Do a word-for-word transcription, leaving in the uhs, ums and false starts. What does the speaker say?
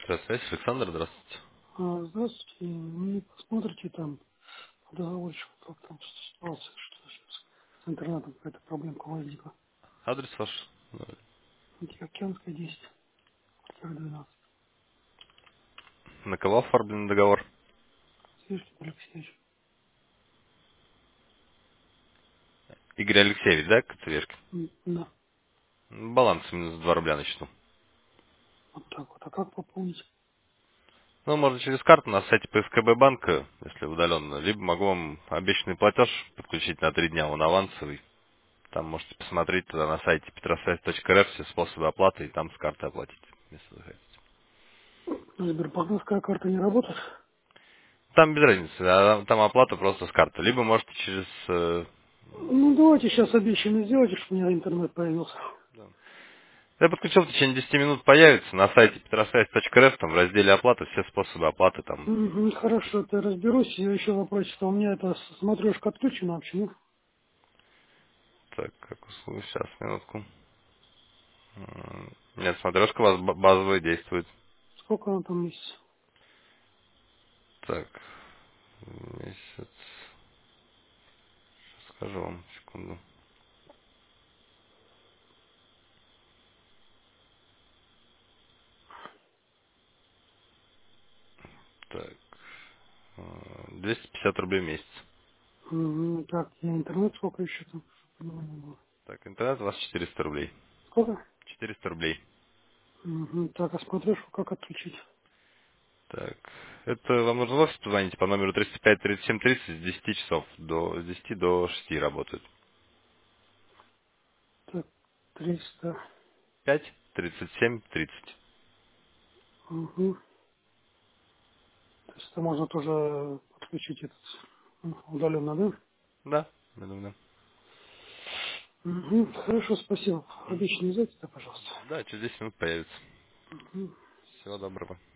Здравствуйте, Александр, здравствуйте. А, здравствуйте. Вы посмотрите там по договорчику, как там ситуация, что сейчас с интернетом какая-то проблемка возникла. Адрес ваш? Антиокеанская десять, квартира двенадцать. На кого оформлен договор? Свежкин Алексеевич. Игорь Алексеевич, да, Коцевешкин? М, Да, Баланс минус два рубля на счету. вот так вот. А как пополнить? Ну, можно через карту на сайте П С К Б банка, если удаленно, либо могу вам обещанный платеж подключить на три дня, он авансовый. Там можете посмотреть тогда на сайте петросвязь точка р ф все способы оплаты, и там с карты оплатить, если захотите. Сбербанковская карта не работает? Там без разницы, а там оплата просто с карты. Либо можете через... э, Ну, давайте сейчас обещанно сделайте, чтобы у меня интернет появился. да. Я подключил в течение десяти минут, появится на сайте петросвязь точка р ф, там в разделе оплаты все способы оплаты там. Мгм, хорошо, это я разберусь. Я еще вопрос, что у меня это смотрешка отключена вообще, ну? Так, как условие, сейчас, минутку. М, Нет, смотрешка у вас ба- базовая действует. Сколько она там месяцев? Так, месяц, скажу вам, секунду. Так, э, двести пятьдесят рублей в месяц. Мгм, так, я интернет сколько еще там? Понимание было. Так, интернет у вас четыреста рублей. Сколько? четыреста рублей. Мгм. Так, а смотрешку как отключить? Так, это вам нужно в офис позвонить по номеру триста пять тридцать семь тридцать с десяти часов до, с десяти до шести работают. Так, триста. пять тридцать семь тридцать. Угу. То есть это можно тоже подключить этот м, удаленно, да? Да, я думаю, да. Угу. Хорошо, спасибо. Мгм. Обещанный зайти, да, пожалуйста. Да, через десять минут появится. Мгм. Всего доброго.